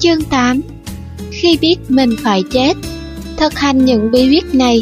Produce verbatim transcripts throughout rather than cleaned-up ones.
Chương tám. Khi biết mình phải chết. Thực hành những bí quyết này.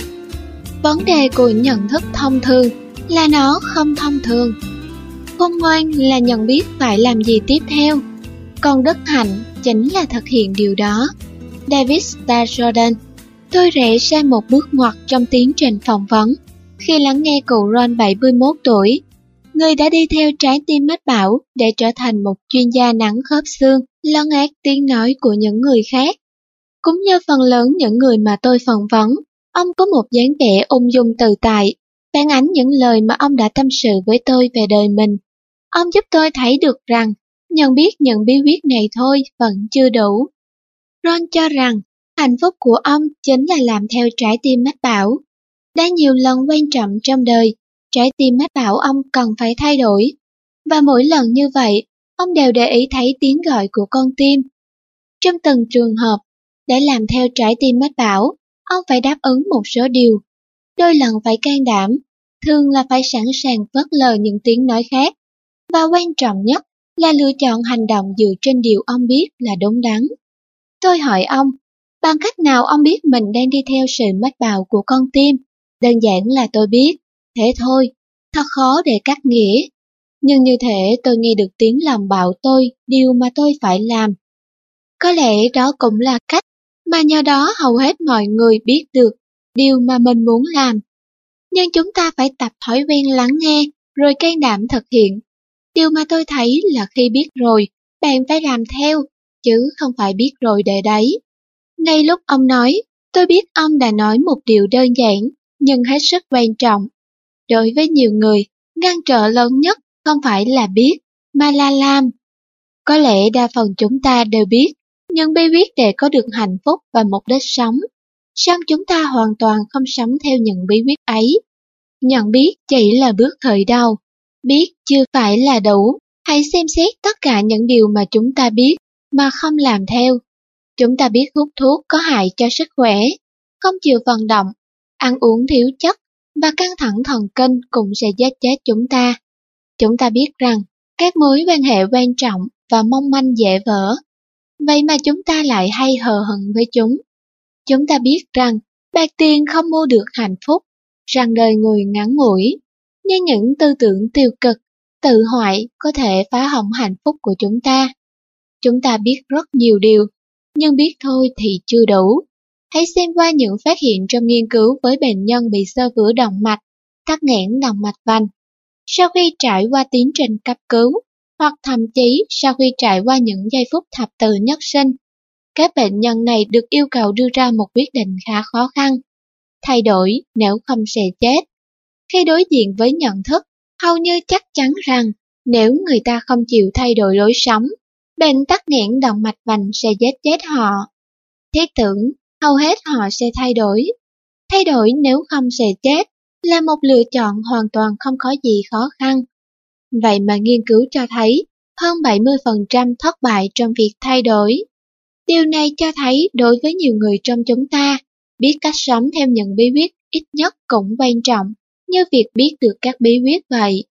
Vấn đề của nhận thức thông thường là nó không thông thường. Khôn ngoan là nhận biết phải làm gì tiếp theo, còn đức hạnh chính là thực hiện điều đó. David Starr Jordan. Tôi rẽ sang một bước ngoặt trong tiến trình phỏng vấn khi lắng nghe cụ Ron bảy mươi mốt tuổi, người đã đi theo trái tim mách bảo để trở thành một chuyên gia nắn khớp xương, lấn át tiếng nói của những người khác. Cũng như phần lớn những người mà tôi phỏng vấn, ông có một dáng vẻ ung dung tự tại, phản ánh những lời mà ông đã tâm sự với tôi về đời mình. Ông giúp tôi thấy được rằng, nhận biết những bí quyết này thôi vẫn chưa đủ. Ron cho rằng, hạnh phúc của ông chính là làm theo trái tim mách bảo. Đã nhiều lần quan trọng trong đời, trái tim mách bảo ông cần phải thay đổi. Và mỗi lần như vậy, ông đều để ý thấy tiếng gọi của con tim. Trong từng trường hợp, để làm theo trái tim mách bảo, ông phải đáp ứng một số điều. Đôi lần phải can đảm, thường là phải sẵn sàng phớt lờ những tiếng nói khác. Và quan trọng nhất là lựa chọn hành động dựa trên điều ông biết là đúng đắn. Tôi hỏi ông, bằng cách nào ông biết mình đang đi theo sự mách bảo của con tim? Đơn giản là tôi biết, thế thôi, thật khó để cắt nghĩa. Nhưng như thể tôi nghe được tiếng lòng bảo tôi điều mà tôi phải làm. Có lẽ đó cũng là cách mà nhờ đó hầu hết mọi người biết được điều mà mình muốn làm. Nhưng chúng ta phải tập thói quen lắng nghe rồi can đảm thực hiện. Điều mà tôi thấy là khi biết rồi, bạn phải làm theo, chứ không phải biết rồi để đấy. Ngay lúc ông nói, tôi biết ông đã nói một điều đơn giản, nhưng hết sức quan trọng. Đối với nhiều người, ngăn trở lớn nhất không phải là biết, mà là làm. Có lẽ đa phần chúng ta đều biết những bí quyết để có được hạnh phúc và mục đích sống. Song chúng ta hoàn toàn không sống theo những bí quyết ấy. Nhận biết chỉ là bước khởi đầu. Biết chưa phải là đủ. Hãy xem xét tất cả những điều mà chúng ta biết mà không làm theo. Chúng ta biết hút thuốc có hại cho sức khỏe, không chịu vận động, ăn uống thiếu chất và căng thẳng thần kinh cũng sẽ giết chết chúng ta. Chúng ta biết rằng các mối quan hệ quan trọng và mong manh dễ vỡ. Vậy mà chúng ta lại hay hờ hững với chúng. Chúng ta biết rằng bạc tiền không mua được hạnh phúc, rằng đời người ngắn ngủi. Nhưng những tư tưởng tiêu cực, tự hoại có thể phá hỏng hạnh phúc của chúng ta. Chúng ta biết rất nhiều điều, nhưng biết thôi thì chưa đủ. Hãy xem qua những phát hiện trong nghiên cứu với bệnh nhân bị xơ vữa động mạch, tắc nghẽn động mạch vành. Sau khi trải qua tiến trình cấp cứu, hoặc thậm chí sau khi trải qua những giây phút thập tử nhất sinh, các bệnh nhân này được yêu cầu đưa ra một quyết định khá khó khăn. Thay đổi nếu không sẽ chết. Khi đối diện với nhận thức, hầu như chắc chắn rằng nếu người ta không chịu thay đổi lối sống, bệnh tắc nghẽn động mạch vành sẽ giết chết họ. Thiết tưởng, hầu hết họ sẽ thay đổi. Thay đổi nếu không sẽ chết là một lựa chọn hoàn toàn không có gì khó khăn. Vậy mà nghiên cứu cho thấy hơn bảy mươi phần trăm thất bại trong việc thay đổi. Điều này cho thấy đối với nhiều người trong chúng ta, biết cách sống theo những bí quyết ít nhất cũng quan trọng như việc biết được các bí quyết vậy.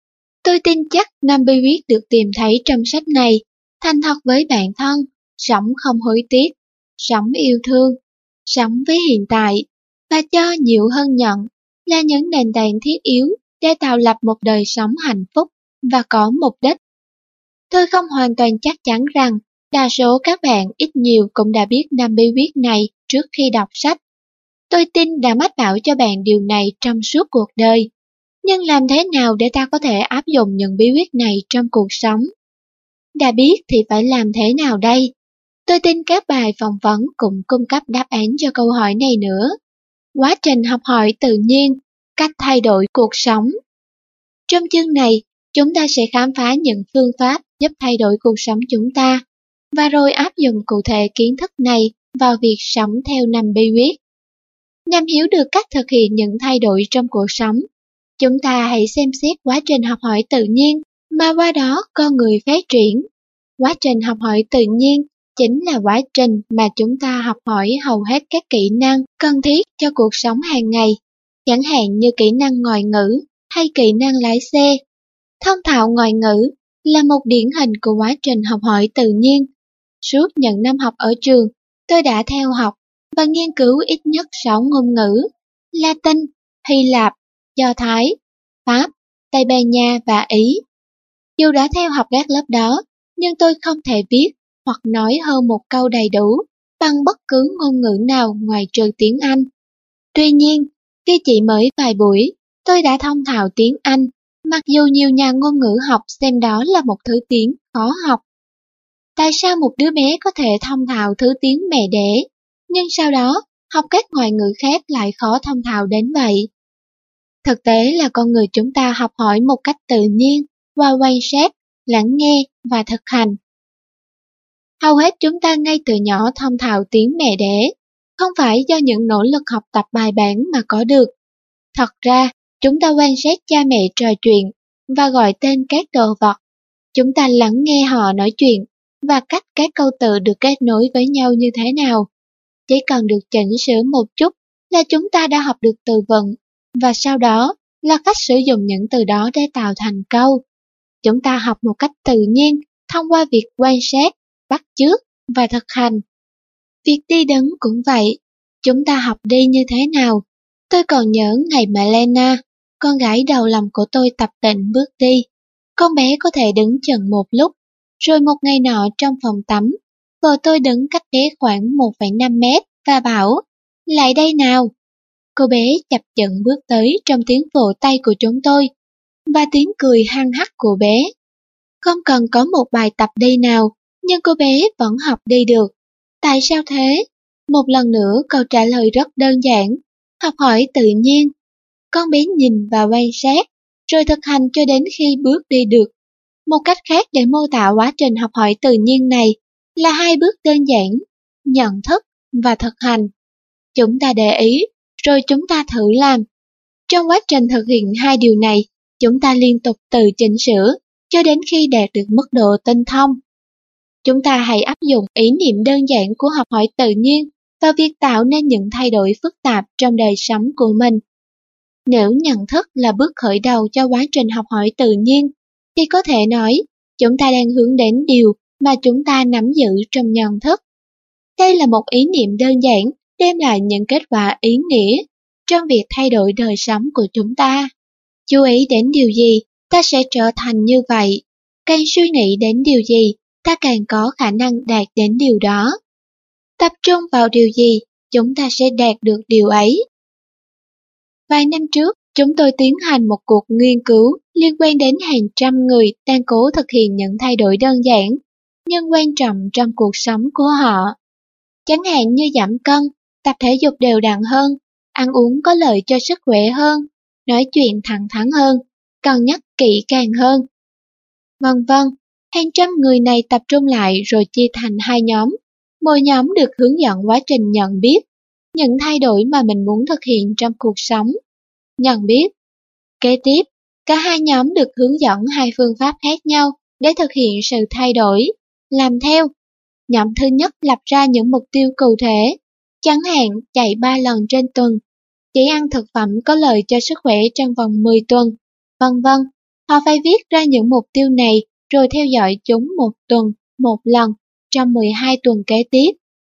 Tôi tin chắc năm bí quyết được tìm thấy trong sách này: thành thật với bản thân, sống không hối tiếc, sống yêu thương, sống với hiện tại, và cho nhiều hơn nhận là những nền tảng thiết yếu để tạo lập một đời sống hạnh phúc và có mục đích. Tôi không hoàn toàn chắc chắn rằng đa số các bạn ít nhiều cũng đã biết năm bí quyết này trước khi đọc sách. Tôi tin đã mách bảo cho bạn điều này trong suốt cuộc đời. Nhưng làm thế nào để ta có thể áp dụng những bí quyết này trong cuộc sống? Đã biết thì phải làm thế nào đây? Tôi tin các bài phỏng vấn cũng cung cấp đáp án cho câu hỏi này nữa. Quá trình học hỏi tự nhiên, cách thay đổi cuộc sống. Trong chương này, chúng ta sẽ khám phá những phương pháp giúp thay đổi cuộc sống chúng ta, và rồi áp dụng cụ thể kiến thức này vào việc sống theo năm bí quyết. Nhằm hiểu được cách thực hiện những thay đổi trong cuộc sống, chúng ta hãy xem xét quá trình học hỏi tự nhiên mà qua đó con người phát triển. Quá trình học hỏi tự nhiên chính là quá trình mà chúng ta học hỏi hầu hết các kỹ năng cần thiết cho cuộc sống hàng ngày, chẳng hạn như kỹ năng ngoại ngữ hay kỹ năng lái xe. Thông thạo ngoại ngữ là một điển hình của quá trình học hỏi tự nhiên. Suốt những năm học ở trường, tôi đã theo học và nghiên cứu ít nhất sáu ngôn ngữ: Latin, Hy Lạp, Do Thái, Pháp, Tây Ban Nha và Ý. Dù đã theo học các lớp đó, nhưng tôi không thể viết hoặc nói hơn một câu đầy đủ bằng bất cứ ngôn ngữ nào ngoài trừ tiếng Anh. Tuy nhiên, khi chỉ mới vài buổi, tôi đã thông thạo tiếng Anh, mặc dù nhiều nhà ngôn ngữ học xem đó là một thứ tiếng khó học. Tại sao một đứa bé có thể thông thạo thứ tiếng mẹ đẻ, nhưng sau đó học các ngoại ngữ khác lại khó thông thạo đến vậy? Thực tế là con người chúng ta học hỏi một cách tự nhiên qua quan sát, lắng nghe và thực hành. Hầu hết chúng ta ngay từ nhỏ thông thạo tiếng mẹ đẻ, không phải do những nỗ lực học tập bài bản mà có được. Thật ra, chúng ta quan sát cha mẹ trò chuyện và gọi tên các đồ vật. Chúng ta lắng nghe họ nói chuyện và cách các câu từ được kết nối với nhau như thế nào. Chỉ cần được chỉnh sửa một chút là chúng ta đã học được từ vựng, và sau đó là cách sử dụng những từ đó để tạo thành câu. Chúng ta học một cách tự nhiên thông qua việc quan sát, bắt chước và thực hành. Việc đi đứng cũng vậy, chúng ta học đi như thế nào? Tôi còn nhớ ngày mà Lena, con gái đầu lòng của tôi tập tễnh bước đi. Con bé có thể đứng chừng một lúc, rồi một ngày nọ trong phòng tắm, vợ tôi đứng cách bé khoảng một phẩy năm mét và bảo, lại đây nào. Cô bé chập chững bước tới trong tiếng vỗ tay của chúng tôi, và tiếng cười hăng hắc của bé. Không cần có một bài tập đi nào, nhưng cô bé vẫn học đi được. Tại sao thế? Một lần nữa câu trả lời rất đơn giản, học hỏi tự nhiên. Con bé nhìn và quan sát, rồi thực hành cho đến khi bước đi được. Một cách khác để mô tả quá trình học hỏi tự nhiên này là hai bước đơn giản: nhận thức và thực hành. Chúng ta để ý, rồi chúng ta thử làm. Trong quá trình thực hiện hai điều này, chúng ta liên tục tự chỉnh sửa cho đến khi đạt được mức độ tinh thông. Chúng ta hãy áp dụng ý niệm đơn giản của học hỏi tự nhiên vào việc tạo nên những thay đổi phức tạp trong đời sống của mình. Nếu nhận thức là bước khởi đầu cho quá trình học hỏi tự nhiên, thì có thể nói chúng ta đang hướng đến điều mà chúng ta nắm giữ trong nhận thức. Đây là một ý niệm đơn giản đem lại những kết quả ý nghĩa trong việc thay đổi đời sống của chúng ta. Chú ý đến điều gì, ta sẽ trở thành như vậy. Càng suy nghĩ đến điều gì, ta càng có khả năng đạt đến điều đó. Tập trung vào điều gì, chúng ta sẽ đạt được điều ấy. Vài năm trước, chúng tôi tiến hành một cuộc nghiên cứu liên quan đến hàng trăm người đang cố thực hiện những thay đổi đơn giản, nhưng quan trọng trong cuộc sống của họ. Chẳng hạn như giảm cân, tập thể dục đều đặn hơn, ăn uống có lợi cho sức khỏe hơn, nói chuyện thẳng thắn hơn, cân nhắc kỹ càng hơn. Vân vân, hàng trăm người này tập trung lại rồi chia thành hai nhóm. Mỗi nhóm được hướng dẫn quá trình nhận biết những thay đổi mà mình muốn thực hiện trong cuộc sống. Nhận biết. Kế tiếp, cả hai nhóm được hướng dẫn hai phương pháp khác nhau để thực hiện sự thay đổi. Làm theo. Nhóm thứ nhất lập ra những mục tiêu cụ thể, chẳng hạn chạy ba lần trên tuần, chỉ ăn thực phẩm có lợi cho sức khỏe trong vòng mười tuần, vân vân. Họ phải viết ra những mục tiêu này rồi theo dõi chúng một tuần, một lần, trong mười hai tuần kế tiếp.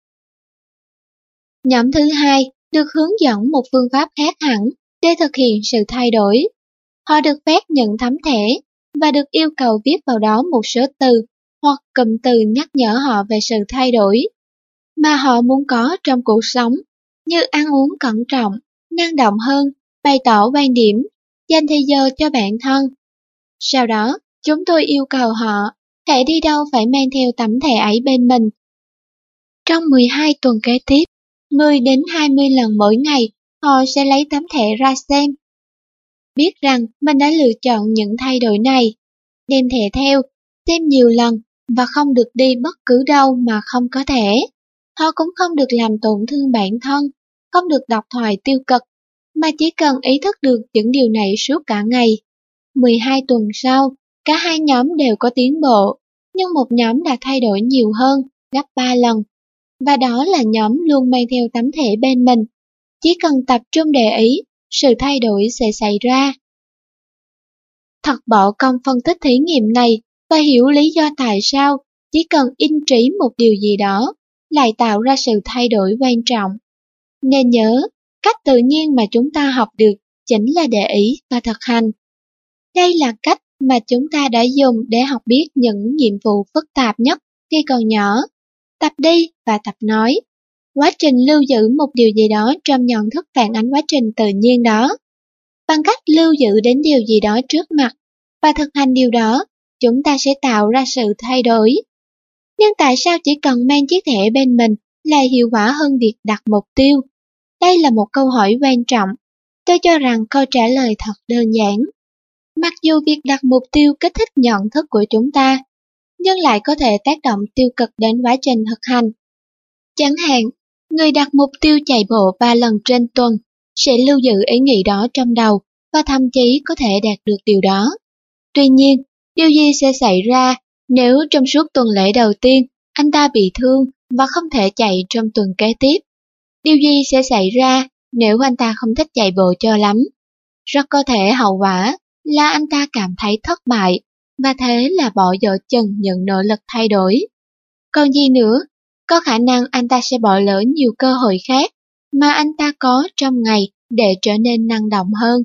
Nhóm thứ hai được hướng dẫn một phương pháp khác hẳn để thực hiện sự thay đổi. Họ được phép nhận tấm thẻ và được yêu cầu viết vào đó một số từ hoặc cụm từ nhắc nhở họ về sự thay đổi mà họ muốn có trong cuộc sống, như ăn uống cẩn trọng, năng động hơn, bày tỏ quan điểm, dành thời giờ cho bản thân. Sau đó, chúng tôi yêu cầu họ hãy đi đâu phải mang theo tấm thẻ ấy bên mình. Trong mười hai tuần kế tiếp, mười đến hai mươi lần mỗi ngày, họ sẽ lấy tấm thẻ ra xem. Biết rằng mình đã lựa chọn những thay đổi này, đem thẻ theo, xem nhiều lần và không được đi bất cứ đâu mà không có thẻ. Họ cũng không được làm tổn thương bản thân, không được đọc thoại tiêu cực, mà chỉ cần ý thức được những điều này suốt cả ngày. mười hai tuần sau, cả hai nhóm đều có tiến bộ, nhưng một nhóm đã thay đổi nhiều hơn, gấp ba lần. Và đó là nhóm luôn mang theo tấm thẻ bên mình. Chỉ cần tập trung để ý, sự thay đổi sẽ xảy ra. Thật bỏ công phân tích thí nghiệm này và hiểu lý do tại sao chỉ cần in trí một điều gì đó, lại tạo ra sự thay đổi quan trọng. Nên nhớ, cách tự nhiên mà chúng ta học được chính là để ý và thực hành. Đây là cách mà chúng ta đã dùng để học biết những nhiệm vụ phức tạp nhất khi còn nhỏ. Tập đi và tập nói. Quá trình lưu giữ một điều gì đó trong nhận thức phản ánh quá trình tự nhiên đó. Bằng cách lưu giữ đến điều gì đó trước mặt và thực hành điều đó, chúng ta sẽ tạo ra sự thay đổi. Nhưng tại sao chỉ cần mang chiếc thẻ bên mình là hiệu quả hơn việc đặt mục tiêu? Đây là một câu hỏi quan trọng. Tôi cho rằng câu trả lời thật đơn giản. Mặc dù việc đặt mục tiêu kích thích nhận thức của chúng ta, nhưng lại có thể tác động tiêu cực đến quá trình thực hành. Chẳng hạn, người đặt mục tiêu chạy bộ ba lần trên tuần sẽ lưu giữ ý nghĩ đó trong đầu và thậm chí có thể đạt được điều đó. Tuy nhiên, điều gì sẽ xảy ra nếu trong suốt tuần lễ đầu tiên anh ta bị thương và không thể chạy trong tuần kế tiếp? Điều gì sẽ xảy ra nếu anh ta không thích chạy bộ cho lắm? Rất có thể hậu quả là anh ta cảm thấy thất bại và thế là bỏ dở chừng những nỗ lực thay đổi. Còn gì nữa, có khả năng anh ta sẽ bỏ lỡ nhiều cơ hội khác mà anh ta có trong ngày để trở nên năng động hơn.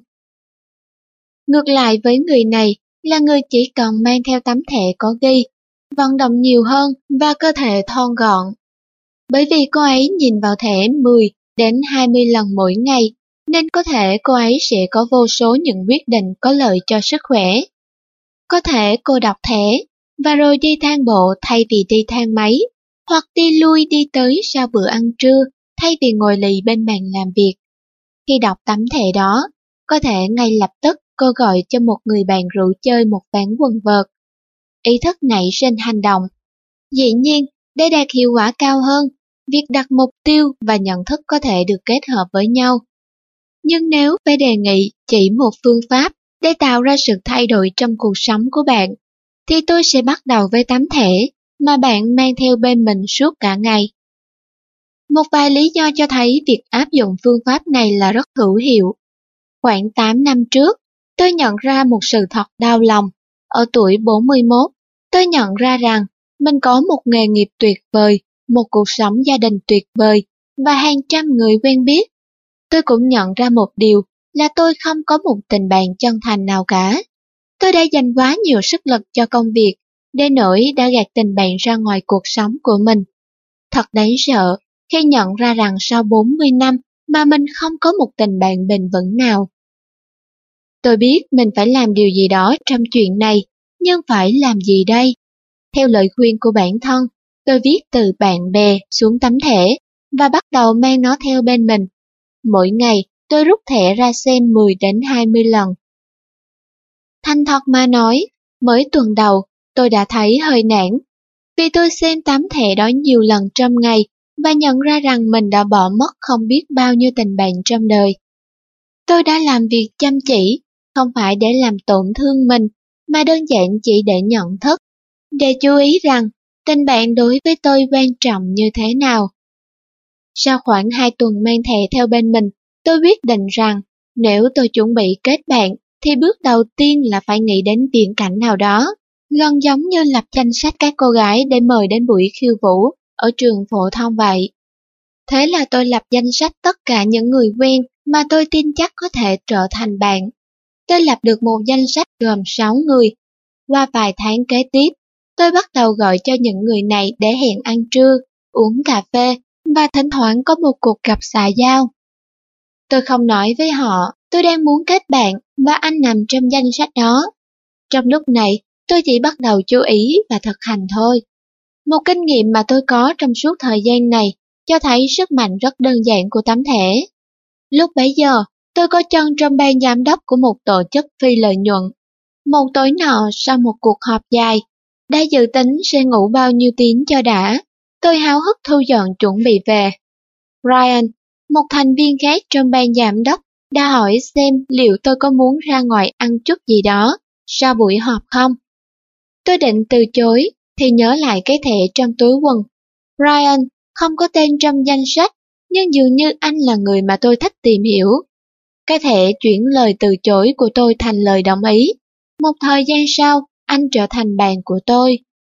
Ngược lại với người này là người chỉ cần mang theo tấm thẻ có ghi, vận động nhiều hơn và cơ thể thon gọn. Bởi vì cô ấy nhìn vào thẻ mười đến hai mươi lần mỗi ngày, nên có thể cô ấy sẽ có vô số những quyết định có lợi cho sức khỏe. Có thể cô đọc thẻ và rồi đi thang bộ thay vì đi thang máy, hoặc đi lui đi tới sau bữa ăn trưa thay vì ngồi lì bên bàn làm việc. Khi đọc tấm thẻ đó, có thể ngay lập tức cô gọi cho một người bạn rủ chơi một ván quần vợt. Ý thức nảy sinh hành động. Dĩ nhiên, để đạt hiệu quả cao hơn, việc đặt mục tiêu và nhận thức có thể được kết hợp với nhau. Nhưng nếu phải đề nghị chỉ một phương pháp để tạo ra sự thay đổi trong cuộc sống của bạn, thì tôi sẽ bắt đầu với tấm thẻ mà bạn mang theo bên mình suốt cả ngày. Một vài lý do cho thấy việc áp dụng phương pháp này là rất hữu hiệu. Khoảng tám năm trước, tôi nhận ra một sự thật đau lòng. Ở tuổi bốn mươi mốt, tôi nhận ra rằng mình có một nghề nghiệp tuyệt vời, một cuộc sống gia đình tuyệt vời và hàng trăm người quen biết. Tôi cũng nhận ra một điều là tôi không có một tình bạn chân thành nào cả. Tôi đã dành quá nhiều sức lực cho công việc, đến nỗi đã gạt tình bạn ra ngoài cuộc sống của mình. Thật đáng sợ khi nhận ra rằng sau bốn mươi năm mà mình không có một tình bạn bền vững nào. Tôi biết mình phải làm điều gì đó trong chuyện này, nhưng phải làm gì đây? Theo lời khuyên của bản thân, tôi viết từ bạn bè xuống tấm thẻ và bắt đầu mang nó theo bên mình. Mỗi ngày, tôi rút thẻ ra xem mười đến hai mươi lần. Thành thật mà nói, mới tuần đầu, tôi đã thấy hơi nản, vì tôi xem tấm thẻ đó nhiều lần trong ngày và nhận ra rằng mình đã bỏ mất không biết bao nhiêu tình bạn trong đời. Tôi đã làm việc chăm chỉ, không phải để làm tổn thương mình, mà đơn giản chỉ để nhận thức, để chú ý rằng tình bạn đối với tôi quan trọng như thế nào. Sau khoảng hai tuần mang thẻ theo bên mình, tôi quyết định rằng nếu tôi chuẩn bị kết bạn, thì bước đầu tiên là phải nghĩ đến viễn cảnh nào đó, gần giống như lập danh sách các cô gái để mời đến buổi khiêu vũ ở trường phổ thông vậy. Thế là tôi lập danh sách tất cả những người quen mà tôi tin chắc có thể trở thành bạn. Tôi lập được một danh sách gồm sáu người. Qua vài tháng kế tiếp, tôi bắt đầu gọi cho những người này để hẹn ăn trưa, uống cà phê và thỉnh thoảng có một cuộc gặp xã giao. Tôi không nói với họ tôi đang muốn kết bạn và anh nằm trong danh sách đó. Trong lúc này, tôi chỉ bắt đầu chú ý và thực hành thôi. Một kinh nghiệm mà tôi có trong suốt thời gian này cho thấy sức mạnh rất đơn giản của tấm thẻ. Lúc bấy giờ, tôi có chân trong ban giám đốc của một tổ chức phi lợi nhuận. Một tối nọ sau một cuộc họp dài, đã dự tính sẽ ngủ bao nhiêu tiếng cho đã, tôi háo hức thu dọn chuẩn bị về. Ryan, một thành viên khác trong ban giám đốc, đã hỏi xem liệu tôi có muốn ra ngoài ăn chút gì đó sau buổi họp không. Tôi định từ chối thì nhớ lại cái thẻ trong túi quần. Ryan không có tên trong danh sách, nhưng dường như anh là người mà tôi thích tìm hiểu. Cái thẻ chuyển lời từ chối của tôi thành lời đồng ý. Một thời gian sau, anh trở thành bạn của tôi.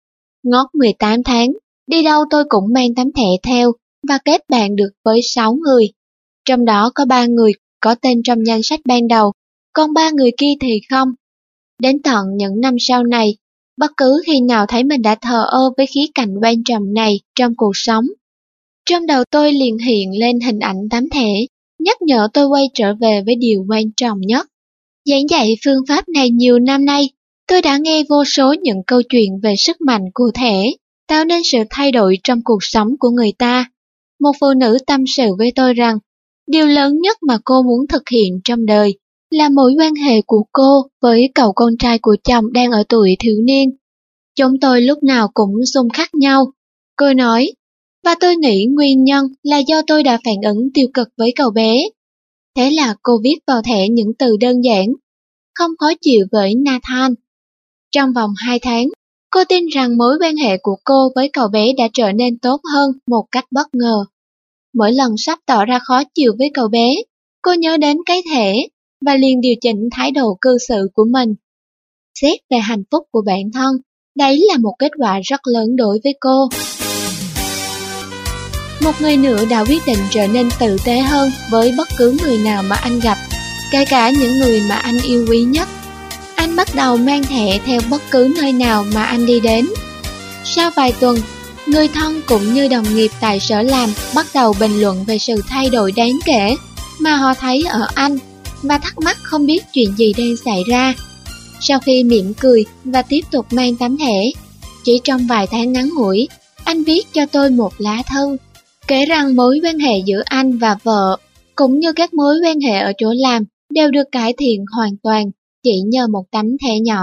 Ngót mười tám tháng, đi đâu tôi cũng mang tấm thẻ theo và kết bạn được với sáu người. Trong đó có ba người có tên trong danh sách ban đầu, còn ba người kia thì không. Đến tận những năm sau này, bất cứ khi nào thấy mình đã thờ ơ với khía cạnh quan trọng này trong cuộc sống, trong đầu tôi liền hiện lên hình ảnh tấm thẻ, nhắc nhở tôi quay trở về với điều quan trọng nhất. Giảng dạy phương pháp này nhiều năm nay, tôi đã nghe vô số những câu chuyện về sức mạnh của thẻ, tạo nên sự thay đổi trong cuộc sống của người ta. Một phụ nữ tâm sự với tôi rằng, điều lớn nhất mà cô muốn thực hiện trong đời là mối quan hệ của cô với cậu con trai của chồng đang ở tuổi thiếu niên. Chúng tôi lúc nào cũng xung khắc nhau. Cô nói, và tôi nghĩ nguyên nhân là do tôi đã phản ứng tiêu cực với cậu bé. Thế là cô viết vào thẻ những từ đơn giản, không khó chịu với Nathan. Trong vòng hai tháng, cô tin rằng mối quan hệ của cô với cậu bé đã trở nên tốt hơn một cách bất ngờ. Mỗi lần sắp tỏ ra khó chịu với cậu bé, cô nhớ đến cái thẻ và liền điều chỉnh thái độ cư xử của mình. Xét về hạnh phúc của bản thân, đấy là một kết quả rất lớn đối với cô. Một người nữa đã quyết định trở nên tử tế hơn với bất cứ người nào mà anh gặp, kể cả những người mà anh yêu quý nhất. Anh bắt đầu mang thẻ theo bất cứ nơi nào mà anh đi đến. Sau vài tuần, người thân cũng như đồng nghiệp tại sở làm bắt đầu bình luận về sự thay đổi đáng kể mà họ thấy ở anh và thắc mắc không biết chuyện gì đang xảy ra. Sau khi mỉm cười và tiếp tục mang tấm thẻ, chỉ trong vài tháng ngắn ngủi, anh viết cho tôi một lá thư, kể rằng mối quan hệ giữa anh và vợ, cũng như các mối quan hệ ở chỗ làm, đều được cải thiện hoàn toàn chỉ nhờ một tấm thẻ nhỏ.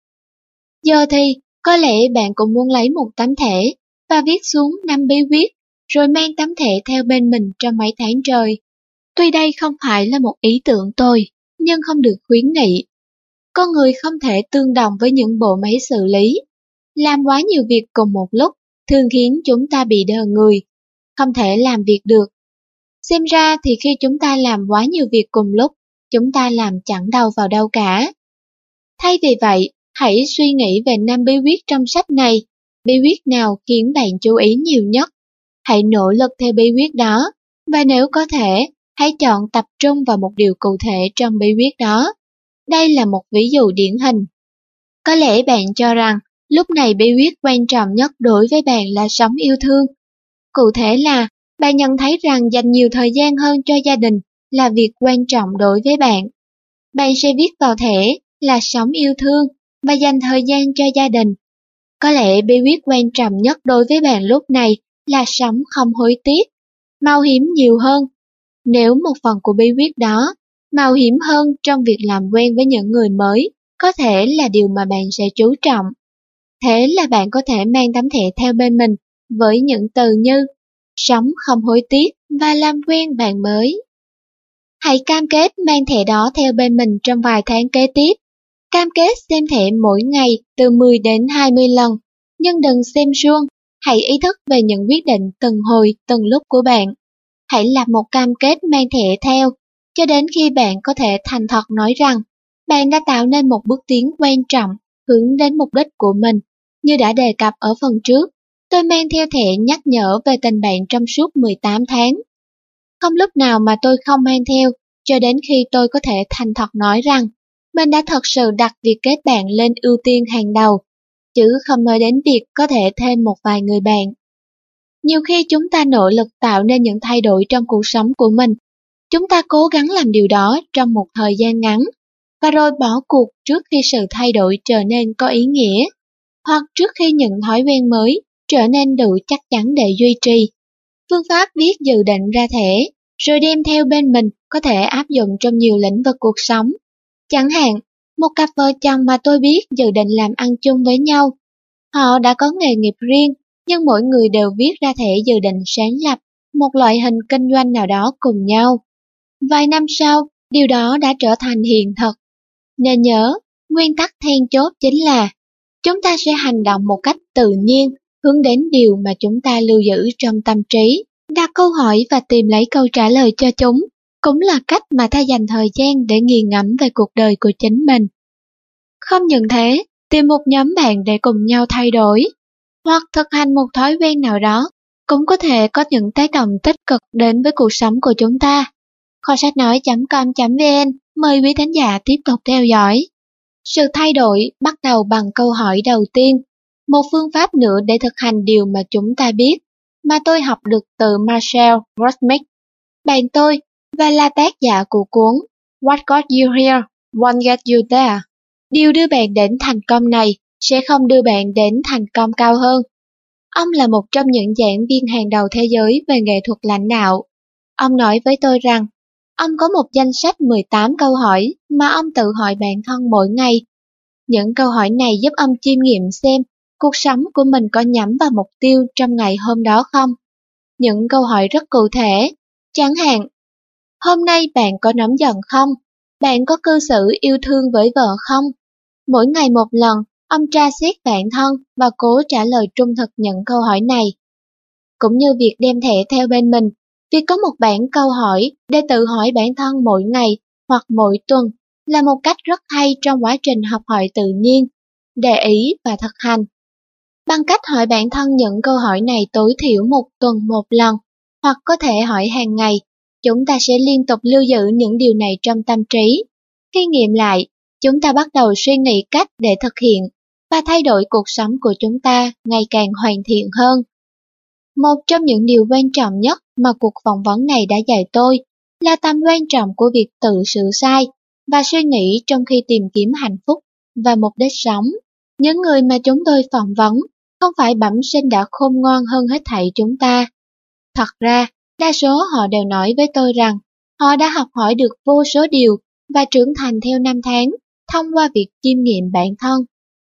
Giờ thì, có lẽ bạn cũng muốn lấy một tấm thẻ và viết xuống năm bí quyết, rồi mang tấm thẻ theo bên mình trong mấy tháng trời. Tuy đây không phải là một ý tưởng tôi, nhưng không được khuyến nghị. Con người không thể tương đồng với những bộ máy xử lý. Làm quá nhiều việc cùng một lúc thường khiến chúng ta bị đờ người, không thể làm việc được. Xem ra thì khi chúng ta làm quá nhiều việc cùng lúc, chúng ta làm chẳng đâu vào đâu cả. Thay vì vậy, hãy suy nghĩ về năm bí quyết trong sách này. Bí quyết nào khiến bạn chú ý nhiều nhất? Hãy nỗ lực theo bí quyết đó, và nếu có thể, hãy chọn tập trung vào một điều cụ thể trong bí quyết đó. Đây là một ví dụ điển hình. Có lẽ bạn cho rằng, lúc này bí quyết quan trọng nhất đối với bạn là sống yêu thương. Cụ thể là, bạn nhận thấy rằng dành nhiều thời gian hơn cho gia đình là việc quan trọng đối với bạn. Bạn sẽ viết vào thẻ là sống yêu thương và dành thời gian cho gia đình. Có lẽ bí quyết quan trọng nhất đối với bạn lúc này là sống không hối tiếc, mạo hiểm nhiều hơn. Nếu một phần của bí quyết đó, mạo hiểm hơn trong việc làm quen với những người mới, có thể là điều mà bạn sẽ chú trọng. Thế là bạn có thể mang tấm thẻ theo bên mình với những từ như sống không hối tiếc và làm quen bạn mới. Hãy cam kết mang thẻ đó theo bên mình trong vài tháng kế tiếp. Cam kết xem thẻ mỗi ngày từ mười đến hai mươi lần, nhưng đừng xem suông. Hãy ý thức về những quyết định từng hồi từng lúc của bạn. Hãy lập một cam kết mang thẻ theo, cho đến khi bạn có thể thành thật nói rằng bạn đã tạo nên một bước tiến quan trọng hướng đến mục đích của mình. Như đã đề cập ở phần trước, tôi mang theo thẻ nhắc nhở về tình bạn trong suốt mười tám tháng. Không lúc nào mà tôi không mang theo, cho đến khi tôi có thể thành thật nói rằng mình đã thật sự đặt việc kết bạn lên ưu tiên hàng đầu, chứ không nói đến việc có thể thêm một vài người bạn. Nhiều khi chúng ta nỗ lực tạo nên những thay đổi trong cuộc sống của mình. Chúng ta cố gắng làm điều đó trong một thời gian ngắn, và rồi bỏ cuộc trước khi sự thay đổi trở nên có ý nghĩa, hoặc trước khi những thói quen mới trở nên đủ chắc chắn để duy trì. Phương pháp viết dự định ra thẻ, rồi đem theo bên mình có thể áp dụng trong nhiều lĩnh vực cuộc sống. Chẳng hạn, một cặp vợ chồng mà tôi biết dự định làm ăn chung với nhau. Họ đã có nghề nghiệp riêng, nhưng mỗi người đều viết ra thẻ dự định sáng lập một loại hình kinh doanh nào đó cùng nhau. Vài năm sau, điều đó đã trở thành hiện thực. Nên nhớ, nguyên tắc then chốt chính là chúng ta sẽ hành động một cách tự nhiên, hướng đến điều mà chúng ta lưu giữ trong tâm trí. Đặt câu hỏi và tìm lấy câu trả lời cho chúng, cũng là cách mà ta dành thời gian để nghiền ngẫm về cuộc đời của chính mình. Không những thế, tìm một nhóm bạn để cùng nhau thay đổi. hoặc thực hành một thói quen nào đó, cũng có thể có những tác động tích cực đến với cuộc sống của chúng ta. Kho sách nói chấm com chấm vn mời quý thính giả tiếp tục theo dõi. Sự thay đổi bắt đầu bằng câu hỏi đầu tiên, một phương pháp nữa để thực hành điều mà chúng ta biết, mà tôi học được từ Marshall Rosmick, bạn tôi, và là tác giả của cuốn What Got You Here Won't Get You There. Điều đưa bạn đến thành công này sẽ không đưa bạn đến thành công cao hơn. Ông là một trong những giảng viên hàng đầu thế giới về nghệ thuật lãnh đạo. Ông nói với tôi rằng, ông có một danh sách mười tám câu hỏi mà ông tự hỏi bản thân mỗi ngày. Những câu hỏi này giúp ông chiêm nghiệm xem cuộc sống của mình có nhắm vào mục tiêu trong ngày hôm đó không. Những câu hỏi rất cụ thể, chẳng hạn, hôm nay bạn có nóng giận không? Bạn có cư xử yêu thương với vợ không? Mỗi ngày một lần, ông tra xét bản thân và cố trả lời trung thực những câu hỏi này. Cũng như việc đem thẻ theo bên mình, việc có một bảng câu hỏi để tự hỏi bản thân mỗi ngày hoặc mỗi tuần là một cách rất hay trong quá trình học hỏi tự nhiên, để ý và thực hành. Bằng cách hỏi bản thân những câu hỏi này tối thiểu một tuần một lần, hoặc có thể hỏi hàng ngày, chúng ta sẽ liên tục lưu giữ những điều này trong tâm trí. Khi nghiệm lại, chúng ta bắt đầu suy nghĩ cách để thực hiện và thay đổi cuộc sống của chúng ta ngày càng hoàn thiện hơn. Một trong những điều quan trọng nhất mà cuộc phỏng vấn này đã dạy tôi là tầm quan trọng của việc tự sửa sai và suy nghĩ trong khi tìm kiếm hạnh phúc và mục đích sống. Những người mà chúng tôi phỏng vấn không phải bẩm sinh đã khôn ngoan hơn hết thảy chúng ta. Thật ra, đa số họ đều nói với tôi rằng họ đã học hỏi được vô số điều và trưởng thành theo năm tháng thông qua việc chiêm nghiệm bản thân.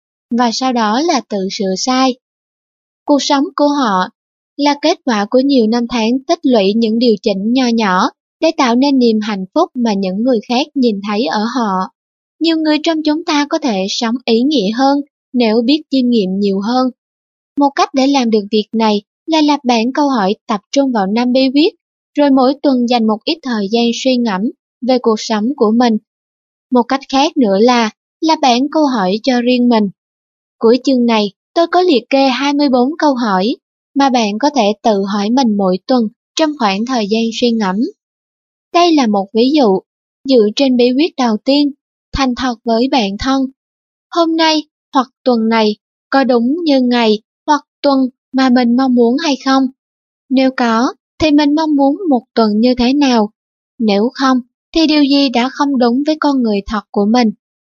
Và sau đó là tự sửa sai. Cuộc sống của họ là kết quả của nhiều năm tháng tích lũy những điều chỉnh nho nhỏ để tạo nên niềm hạnh phúc mà những người khác nhìn thấy ở họ. Nhiều người trong chúng ta có thể sống ý nghĩa hơn nếu biết chiêm nghiệm nhiều hơn. Một cách để làm được việc này là lập bản câu hỏi tập trung vào năm bí quyết, rồi mỗi tuần dành một ít thời gian suy ngẫm về cuộc sống của mình. Một cách khác nữa là lập bản câu hỏi cho riêng mình. Cuối chương này, tôi có liệt kê hai mươi bốn câu hỏi mà bạn có thể tự hỏi mình mỗi tuần trong khoảng thời gian suy ngẫm. Đây là một ví dụ, dựa trên bí quyết đầu tiên, thành thật với bản thân. Hôm nay hoặc tuần này có đúng như ngày hoặc tuần mà mình mong muốn hay không? Nếu có, thì mình mong muốn một tuần như thế nào? Nếu không, thì điều gì đã không đúng với con người thật của mình?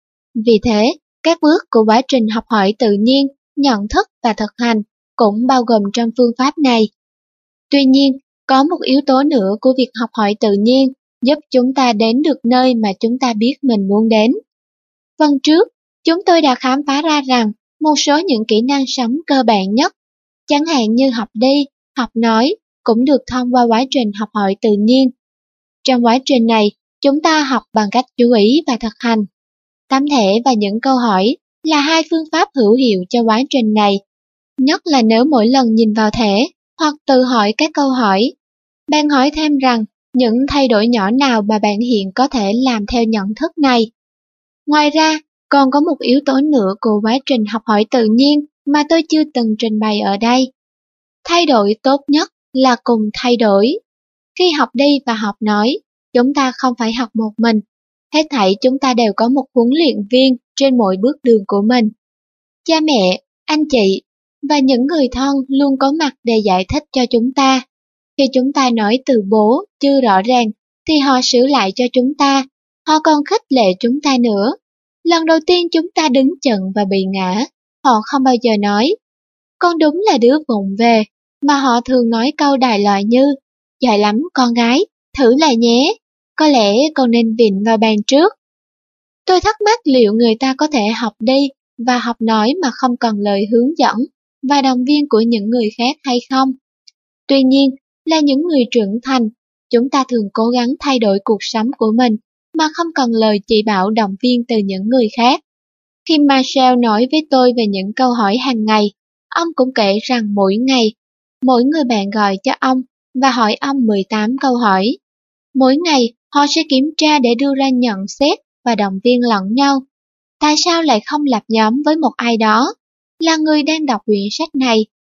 Vì thế, các bước của quá trình học hỏi tự nhiên, nhận thức và thực hành cũng bao gồm trong phương pháp này. Tuy nhiên, có một yếu tố nữa của việc học hỏi tự nhiên giúp chúng ta đến được nơi mà chúng ta biết mình muốn đến. Phần trước, chúng tôi đã khám phá ra rằng một số những kỹ năng sống cơ bản nhất, chẳng hạn như học đi, học nói, cũng được thông qua quá trình học hỏi tự nhiên. Trong quá trình này, chúng ta học bằng cách chú ý và thực hành. Tấm thẻ và những câu hỏi là hai phương pháp hữu hiệu cho quá trình này, nhất là nếu mỗi lần nhìn vào thẻ hoặc tự hỏi các câu hỏi, bạn hỏi thêm rằng những thay đổi nhỏ nào mà bạn hiện có thể làm theo nhận thức này. Ngoài ra, còn có một yếu tố nữa của quá trình học hỏi tự nhiên mà tôi chưa từng trình bày ở đây. Thay đổi tốt nhất là cùng thay đổi. Khi học đi và học nói, chúng ta không phải học một mình. Hết thảy chúng ta đều có một huấn luyện viên trên mỗi bước đường của mình. Cha mẹ, anh chị và những người thân luôn có mặt để giải thích cho chúng ta. Khi chúng ta nói từ bố chưa rõ ràng, thì họ sửa lại cho chúng ta. Họ còn khích lệ chúng ta nữa. Lần đầu tiên chúng ta đứng chận và bị ngã, họ không bao giờ nói, con đúng là đứa vụng về, mà họ thường nói câu đại loại như, giỏi lắm con gái, thử lại nhé, có lẽ con nên vịn vào bàn trước. Tôi thắc mắc liệu người ta có thể học đi và học nói mà không cần lời hướng dẫn và động viên của những người khác hay không? Tuy nhiên, là những người trưởng thành, chúng ta thường cố gắng thay đổi cuộc sống của mình mà không cần lời chỉ bảo động viên từ những người khác. Khi Marshall nói với tôi về những câu hỏi hàng ngày, ông cũng kể rằng mỗi ngày, mỗi người bạn gọi cho ông và hỏi ông mười tám câu hỏi. Mỗi ngày, họ sẽ kiểm tra để đưa ra nhận xét và động viên lẫn nhau. Tại sao lại không lập nhóm với một ai đó? Là người đang đọc quyển sách này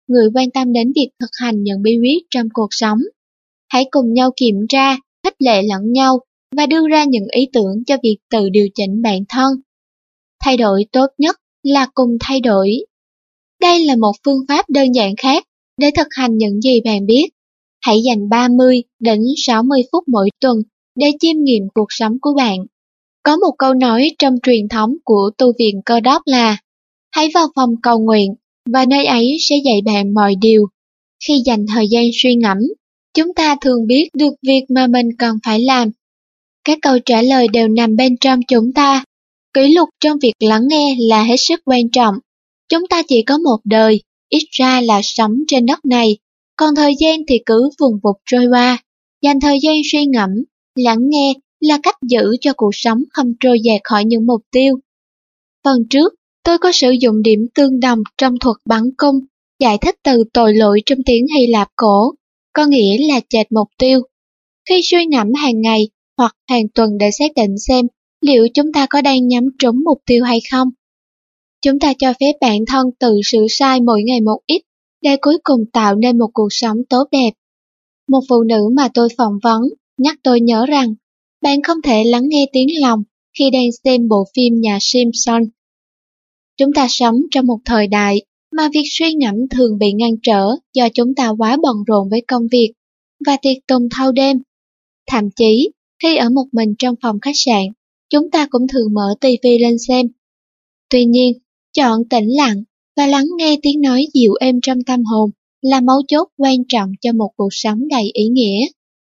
người quan tâm đến việc thực hành những bí quyết trong cuộc sống. Hãy cùng nhau kiểm tra, khích lệ lẫn nhau và đưa ra những ý tưởng cho việc tự điều chỉnh bản thân. Thay đổi tốt nhất là cùng thay đổi. Đây là một phương pháp đơn giản khác để thực hành những gì bạn biết. Hãy dành ba mươi đến sáu mươi phút mỗi tuần để chiêm nghiệm cuộc sống của bạn. Có một câu nói trong truyền thống của tu viện Cơ Đốc là: hãy vào phòng cầu nguyện và nơi ấy sẽ dạy bạn mọi điều. Khi dành thời gian suy ngẫm, chúng ta thường biết được việc mà mình cần phải làm. Các câu trả lời đều nằm bên trong chúng ta. Kỷ luật trong việc lắng nghe là hết sức quan trọng. Chúng ta chỉ có một đời, ít ra là sống trên đất này, còn thời gian thì cứ vùng vụt trôi qua. Dành thời gian suy ngẫm, lắng nghe là cách giữ cho cuộc sống không trôi dạt khỏi những mục tiêu. Phần trước, tôi có sử dụng điểm tương đồng trong thuật bắn cung, giải thích từ tội lỗi trong tiếng Hy Lạp cổ, có nghĩa là chệch mục tiêu. Khi suy ngẫm hàng ngày hoặc hàng tuần để xác định xem liệu chúng ta có đang nhắm trúng mục tiêu hay không. Chúng ta cho phép bản thân tự sửa sai mỗi ngày một ít, để cuối cùng tạo nên một cuộc sống tốt đẹp. Một phụ nữ mà tôi phỏng vấn nhắc tôi nhớ rằng, bạn không thể lắng nghe tiếng lòng khi đang xem bộ phim Nhà Simpson. Chúng ta sống trong một thời đại mà việc suy ngẫm thường bị ngăn trở do chúng ta quá bận rộn với công việc và tiệc tùng thâu đêm. Thậm chí, khi ở một mình trong phòng khách sạn, chúng ta cũng thường mở tivi lên xem. Tuy nhiên, chọn tĩnh lặng và lắng nghe tiếng nói dịu êm trong tâm hồn là mấu chốt quan trọng cho một cuộc sống đầy ý nghĩa.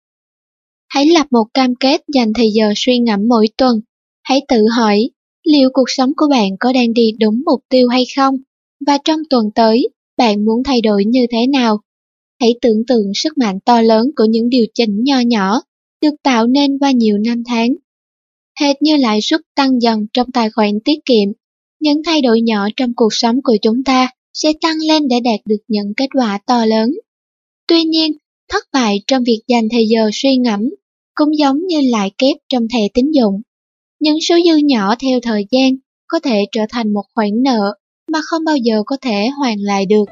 Hãy lập một cam kết dành thời giờ suy ngẫm mỗi tuần. Hãy tự hỏi liệu cuộc sống của bạn có đang đi đúng mục tiêu hay không, và trong tuần tới, bạn muốn thay đổi như thế nào. Hãy tưởng tượng sức mạnh to lớn của những điều chỉnh nho nhỏ được tạo nên qua nhiều năm tháng. Hệt như lãi suất tăng dần trong tài khoản tiết kiệm, những thay đổi nhỏ trong cuộc sống của chúng ta sẽ tăng lên để đạt được những kết quả to lớn. Tuy nhiên, thất bại trong việc dành thời giờ suy ngẫm cũng giống như lãi kép trong thẻ tín dụng. Những số dư nhỏ theo thời gian có thể trở thành một khoản nợ mà không bao giờ có thể hoàn lại được.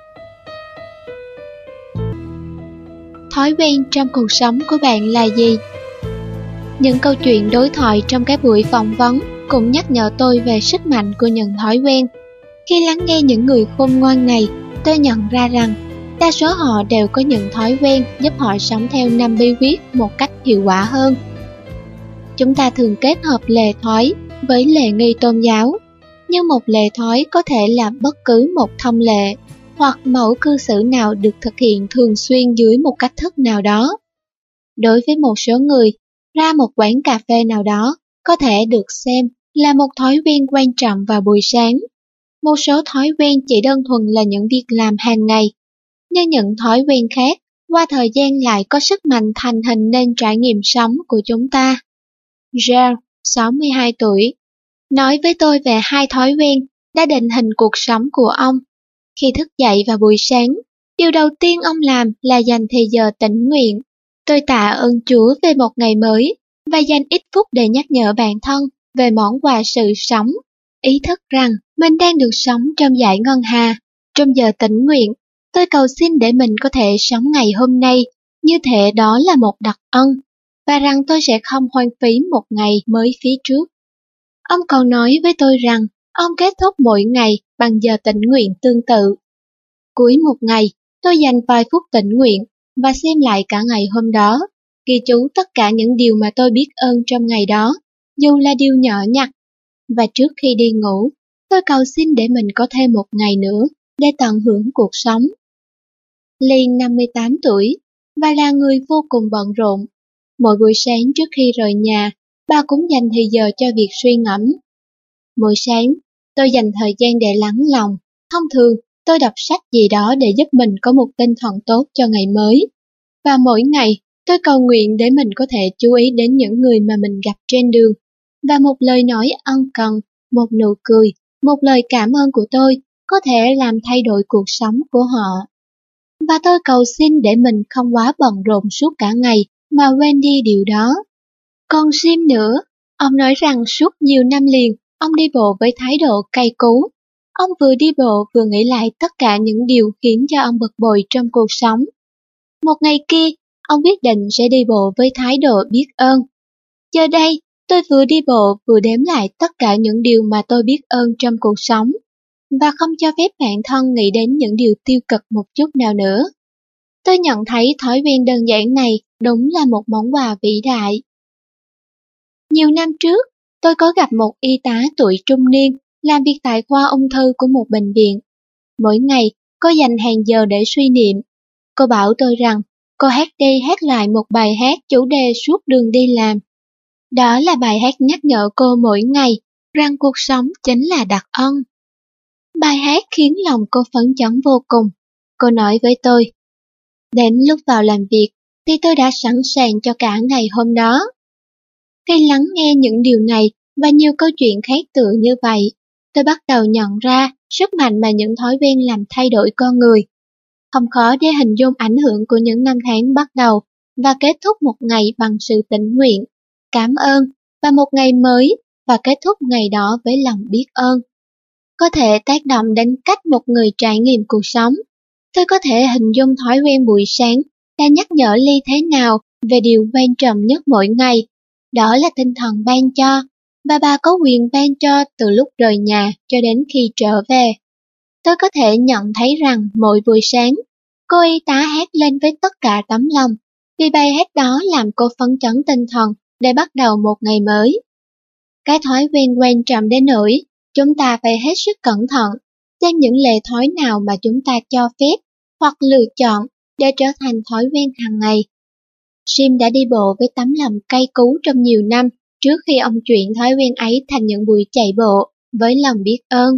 Thói quen trong cuộc sống của bạn là gì? Những câu chuyện đối thoại trong các buổi phỏng vấn cũng nhắc nhở tôi về sức mạnh của những thói quen. Khi lắng nghe những người khôn ngoan này, tôi nhận ra rằng đa số họ đều có những thói quen giúp họ sống theo năm bí quyết một cách hiệu quả hơn. Chúng ta thường kết hợp lề thói với lề nghi tôn giáo, nhưng một lề thói có thể là bất cứ một thông lệ hoặc mẫu cư xử nào được thực hiện thường xuyên dưới một cách thức nào đó. Đối với một số người, ra một quán cà phê nào đó có thể được xem là một thói quen quan trọng vào buổi sáng. Một số thói quen chỉ đơn thuần là những việc làm hàng ngày, nhưng những thói quen khác qua thời gian lại có sức mạnh thành hình nên trải nghiệm sống của chúng ta. Jean, sáu mươi hai tuổi, nói với tôi về hai thói quen đã định hình cuộc sống của ông. Khi thức dậy vào buổi sáng, điều đầu tiên ông làm là dành thời giờ tĩnh nguyện. Tôi tạ ơn Chúa về một ngày mới và dành ít phút để nhắc nhở bản thân về món quà sự sống. Ý thức rằng mình đang được sống trong dải ngân hà. Trong giờ tĩnh nguyện, tôi cầu xin để mình có thể sống ngày hôm nay như thể đó là một đặc ân, và rằng tôi sẽ không hoang phí một ngày mới phía trước. Ông còn nói với tôi rằng ông kết thúc mỗi ngày bằng giờ tĩnh nguyện tương tự. Cuối một ngày, tôi dành vài phút tĩnh nguyện và xem lại cả ngày hôm đó, ghi chú tất cả những điều mà tôi biết ơn trong ngày đó, dù là điều nhỏ nhặt. Và trước khi đi ngủ, tôi cầu xin để mình có thêm một ngày nữa để tận hưởng cuộc sống. Liên năm mươi tám tuổi và là người vô cùng bận rộn. Mỗi buổi sáng trước khi rời nhà, bà cũng dành thời giờ cho việc suy ngẫm. Mỗi sáng, tôi dành thời gian để lắng lòng. Thông thường, tôi đọc sách gì đó để giúp mình có một tinh thần tốt cho ngày mới. Và mỗi ngày, tôi cầu nguyện để mình có thể chú ý đến những người mà mình gặp trên đường. Và một lời nói ân cần, một nụ cười, một lời cảm ơn của tôi có thể làm thay đổi cuộc sống của họ. Và tôi cầu xin để mình không quá bận rộn suốt cả ngày mà quên đi điều đó. Còn Jim nữa, ông nói rằng suốt nhiều năm liền, ông đi bộ với thái độ cay cú. Ông vừa đi bộ vừa nghĩ lại tất cả những điều khiến cho ông bực bội trong cuộc sống. Một ngày kia, ông quyết định sẽ đi bộ với thái độ biết ơn. Giờ đây, tôi vừa đi bộ vừa đếm lại tất cả những điều mà tôi biết ơn trong cuộc sống, và không cho phép bản thân nghĩ đến những điều tiêu cực một chút nào nữa. Tôi nhận thấy thói quen đơn giản này đúng là một món quà vĩ đại. Nhiều năm trước, tôi có gặp một y tá tuổi trung niên làm việc tại khoa ung thư của một bệnh viện. Mỗi ngày, cô dành hàng giờ để suy niệm. Cô bảo tôi rằng cô hát đi hát lại một bài hát chủ đề suốt đường đi làm. Đó là bài hát nhắc nhở cô mỗi ngày rằng cuộc sống chính là đặc ân. Bài hát khiến lòng cô phấn chấn vô cùng. Cô nói với tôi, đến lúc vào làm việc thì tôi đã sẵn sàng cho cả ngày hôm đó. Khi lắng nghe những điều này và nhiều câu chuyện khác tựa như vậy, tôi bắt đầu nhận ra sức mạnh mà những thói quen làm thay đổi con người. Không khó để hình dung ảnh hưởng của những năm tháng bắt đầu và kết thúc một ngày bằng sự tình nguyện, cảm ơn, và một ngày mới và kết thúc ngày đó với lòng biết ơn. Có thể tác động đến cách một người trải nghiệm cuộc sống. Tôi có thể hình dung thói quen buổi sáng đã nhắc nhở Ly thế nào về điều quan trọng nhất mỗi ngày. Đó là tinh thần ban cho, và bà có quyền ban cho từ lúc rời nhà cho đến khi trở về. Tôi có thể nhận thấy rằng mỗi buổi sáng, cô y tá hát lên với tất cả tấm lòng, vì bài hát đó làm cô phấn chấn tinh thần để bắt đầu một ngày mới. Cái thói quen quan trọng đến nỗi chúng ta phải hết sức cẩn thận xem những lề thói nào mà chúng ta cho phép hoặc lựa chọn để trở thành thói quen hàng ngày. Jim đã đi bộ với tấm lòng cay cú trong nhiều năm trước khi ông chuyển thói quen ấy thành những buổi chạy bộ với lòng biết ơn.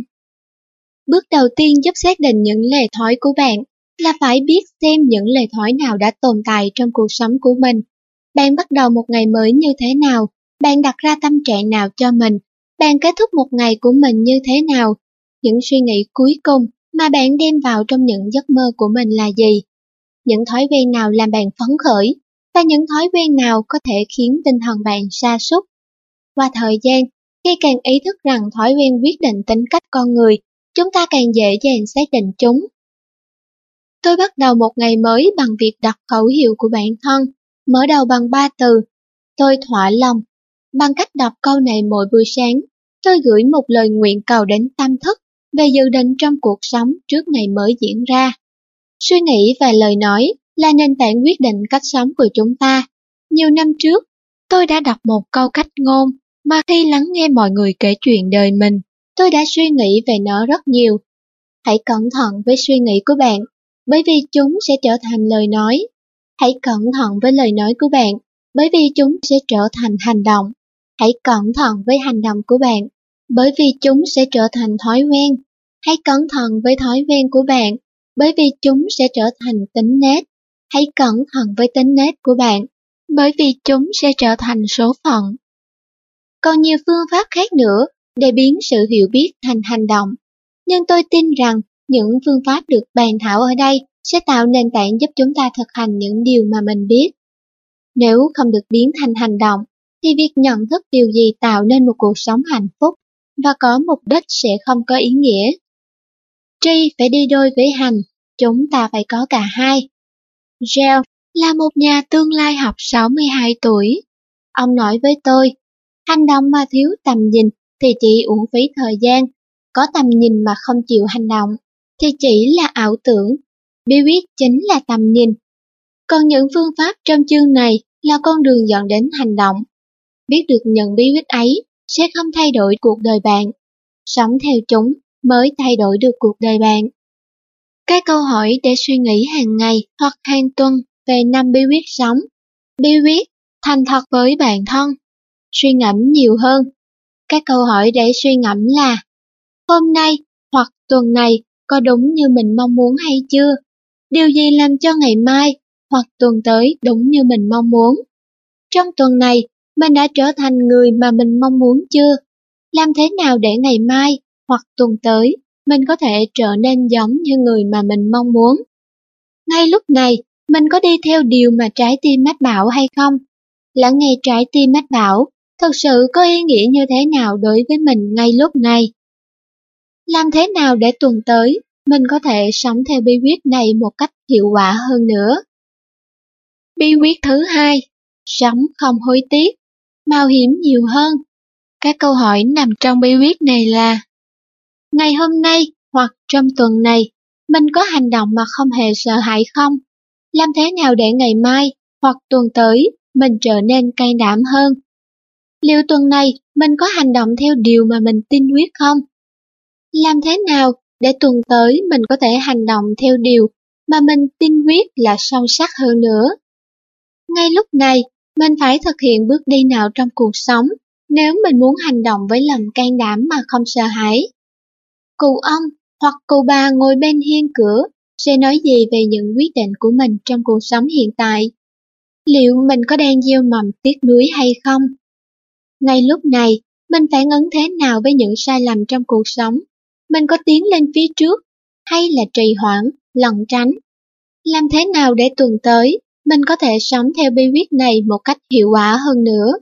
Bước đầu tiên giúp xác định những lề thói của bạn là phải biết xem những lề thói nào đã tồn tại trong cuộc sống của mình. Bạn bắt đầu một ngày mới như thế nào? Bạn đặt ra tâm trạng nào cho mình? Bạn kết thúc một ngày của mình như thế nào? Những suy nghĩ cuối cùng mà bạn đem vào trong những giấc mơ của mình là gì? Những thói quen nào làm bạn phấn khởi? Và những thói quen nào có thể khiến tinh thần bạn sa sút? Qua thời gian, khi càng ý thức rằng thói quen quyết định tính cách con người, chúng ta càng dễ dàng xác định chúng. Tôi bắt đầu một ngày mới bằng việc đặt khẩu hiệu của bản thân, mở đầu bằng ba từ, tôi thỏa lòng. Bằng cách đọc câu này mỗi buổi sáng, tôi gửi một lời nguyện cầu đến tâm thức về dự định trong cuộc sống trước ngày mới diễn ra. Suy nghĩ và lời nói là nền tảng quyết định cách sống của chúng ta. Nhiều năm trước, tôi đã đọc một câu cách ngôn mà khi lắng nghe mọi người kể chuyện đời mình, tôi đã suy nghĩ về nó rất nhiều. Hãy cẩn thận với suy nghĩ của bạn, bởi vì chúng sẽ trở thành lời nói. Hãy cẩn thận với lời nói của bạn, bởi vì chúng sẽ trở thành hành động. Hãy cẩn thận với hành động của bạn, bởi vì chúng sẽ trở thành thói quen. Hãy cẩn thận với thói quen của bạn, bởi vì chúng sẽ trở thành tính nết. Hãy cẩn thận với tính nết của bạn, bởi vì chúng sẽ trở thành số phận. Còn nhiều phương pháp khác nữa để biến sự hiểu biết thành hành động. Nhưng tôi tin rằng những phương pháp được bàn thảo ở đây sẽ tạo nền tảng giúp chúng ta thực hành những điều mà mình biết. Nếu không được biến thành hành động, thì việc nhận thức điều gì tạo nên một cuộc sống hạnh phúc và có mục đích sẽ không có ý nghĩa. Tri phải đi đôi với hành, chúng ta phải có cả hai. Gell là một nhà tương lai học sáu mươi hai tuổi. Ông nói với tôi, hành động mà thiếu tầm nhìn thì chỉ uổng phí thời gian, có tầm nhìn mà không chịu hành động thì chỉ là ảo tưởng. Bí quyết chính là tầm nhìn. Còn những phương pháp trong chương này là con đường dẫn đến hành động. Biết được những bí quyết ấy sẽ không thay đổi cuộc đời bạn. Sống theo chúng mới thay đổi được cuộc đời bạn. Các câu hỏi để suy nghĩ hàng ngày hoặc hàng tuần về năm bí quyết sống. Bí quyết thành thật với bản thân. Suy ngẫm nhiều hơn. Các câu hỏi để suy ngẫm là: hôm nay hoặc tuần này có đúng như mình mong muốn hay chưa? Điều gì làm cho ngày mai hoặc tuần tới đúng như mình mong muốn? Trong tuần này, mình đã trở thành người mà mình mong muốn chưa? Làm thế nào để ngày mai hoặc tuần tới mình có thể trở nên giống như người mà mình mong muốn? Ngay lúc này, mình có đi theo điều mà trái tim mách bảo hay không? Lắng nghe trái tim mách bảo, thật sự có ý nghĩa như thế nào đối với mình ngay lúc này? Làm thế nào để tuần tới mình có thể sống theo bí quyết này một cách hiệu quả hơn nữa? Bí quyết thứ hai, sống không hối tiếc, mạo hiểm nhiều hơn. Các câu hỏi nằm trong bí quyết này là: ngày hôm nay hoặc trong tuần này, mình có hành động mà không hề sợ hãi không? Làm thế nào để ngày mai hoặc tuần tới mình trở nên can đảm hơn? Liệu tuần này mình có hành động theo điều mà mình tin quyết không? Làm thế nào để tuần tới mình có thể hành động theo điều mà mình tin quyết là sâu sắc hơn nữa? Ngay lúc này, mình phải thực hiện bước đi nào trong cuộc sống nếu mình muốn hành động với lòng can đảm mà không sợ hãi? Cụ ông hoặc cụ bà ngồi bên hiên cửa sẽ nói gì về những quyết định của mình trong cuộc sống hiện tại? Liệu mình có đang gieo mầm tiếc nuối hay không? Ngay lúc này, mình phản ứng thế nào với những sai lầm trong cuộc sống? Mình có tiến lên phía trước hay là trì hoãn, lẩn tránh? Làm thế nào để tuần tới mình có thể sống theo bí quyết này một cách hiệu quả hơn nữa?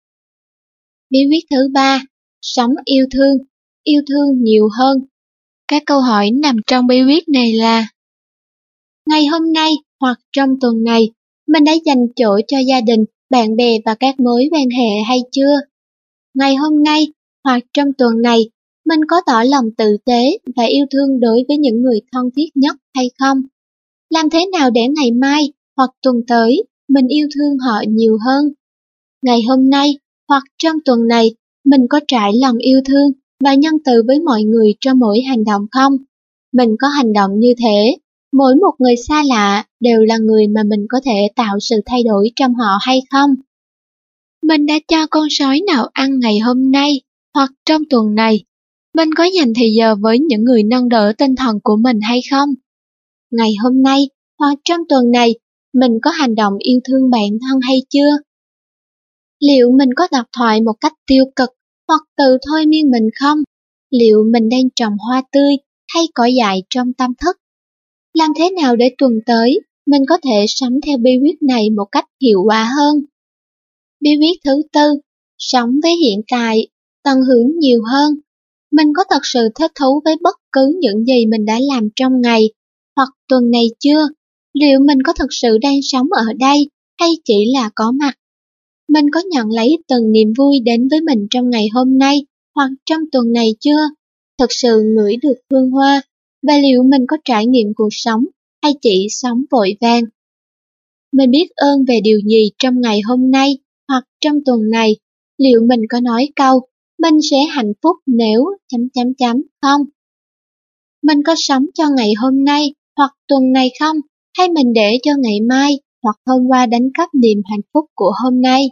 Bí quyết thứ ba, sống yêu thương, yêu thương nhiều hơn. Các câu hỏi nằm trong bí quyết này là: ngày hôm nay hoặc trong tuần này, mình đã dành chỗ cho gia đình, bạn bè và các mối quan hệ hay chưa? Ngày hôm nay hoặc trong tuần này, mình có tỏ lòng tử tế và yêu thương đối với những người thân thiết nhất hay không? Làm thế nào để ngày mai hoặc tuần tới mình yêu thương họ nhiều hơn? Ngày hôm nay hoặc trong tuần này, mình có trải lòng yêu thương và nhân từ với mọi người trong mỗi hành động không? Mình có hành động như thế, mỗi một người xa lạ đều là người mà mình có thể tạo sự thay đổi trong họ hay không? Mình đã cho con sói nào ăn ngày hôm nay hoặc trong tuần này? Mình có dành thời giờ với những người nâng đỡ tinh thần của mình hay không? Ngày hôm nay hoặc trong tuần này, mình có hành động yêu thương bản thân hay chưa? Liệu mình có đọc thoại một cách tiêu cực hoặc tự thôi miên mình không? Liệu mình đang trồng hoa tươi hay cỏ dại trong tâm thức? Làm thế nào để tuần tới mình có thể sống theo bí quyết này một cách hiệu quả hơn? Bí quyết thứ tư, sống với hiện tại, tận hưởng nhiều hơn. Mình có thật sự thích thú với bất cứ những gì mình đã làm trong ngày hoặc tuần này chưa? Liệu mình có thực sự đang sống ở đây hay chỉ là có mặt? Mình có nhận lấy từng niềm vui đến với mình trong ngày hôm nay hoặc trong tuần này chưa? Thực sự ngửi được hương hoa, và liệu mình có trải nghiệm cuộc sống hay chỉ sống vội vàng? Mình biết ơn về điều gì trong ngày hôm nay hoặc trong tuần này? Liệu mình có nói câu mình sẽ hạnh phúc nếu chấm chấm chấm không? Mình có sống cho ngày hôm nay hoặc tuần này không? Hay mình để cho ngày mai hoặc hôm qua đánh cắp niềm hạnh phúc của hôm nay?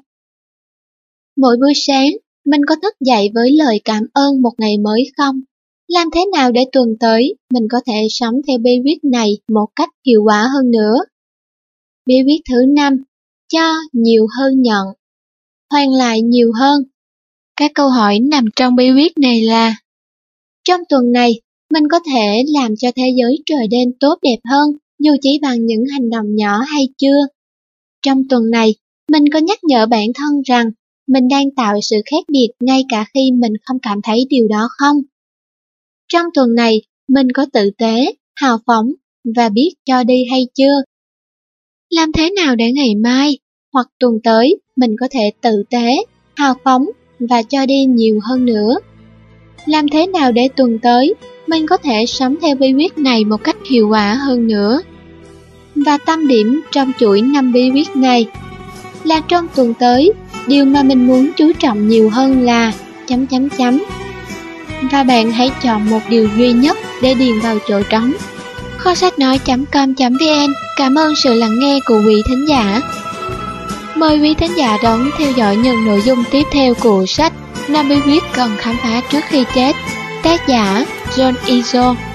Mỗi buổi sáng, mình có thức dậy với lời cảm ơn một ngày mới không? Làm thế nào để tuần tới mình có thể sống theo bí quyết này một cách hiệu quả hơn nữa? Bí quyết thứ năm, cho nhiều hơn nhận, hoàn lại nhiều hơn. Các câu hỏi nằm trong bí quyết này là: trong tuần này, mình có thể làm cho thế giới trở nên tốt đẹp hơn dù chỉ bằng những hành động nhỏ hay chưa? Trong tuần này, mình có nhắc nhở bản thân rằng mình đang tạo sự khác biệt ngay cả khi mình không cảm thấy điều đó không? Trong tuần này, mình có tử tế, hào phóng và biết cho đi hay chưa? Làm thế nào để ngày mai hoặc tuần tới mình có thể tử tế, hào phóng và cho đi nhiều hơn nữa? Làm thế nào để tuần tới mình có thể sống theo bí quyết này một cách hiệu quả hơn nữa? Và tâm điểm trong chuỗi năm bí quyết này là trong tuần tới, điều mà mình muốn chú trọng nhiều hơn là chấm chấm chấm. Và bạn hãy chọn một điều duy nhất để điền vào chỗ trống. Kho sách nói chấm com chấm vn cảm ơn sự lắng nghe của quý thính giả. Mời quý thính giả đón theo dõi những nội dung tiếp theo của sách năm bí quyết cần khám phá trước khi chết, tác giả John Izzo.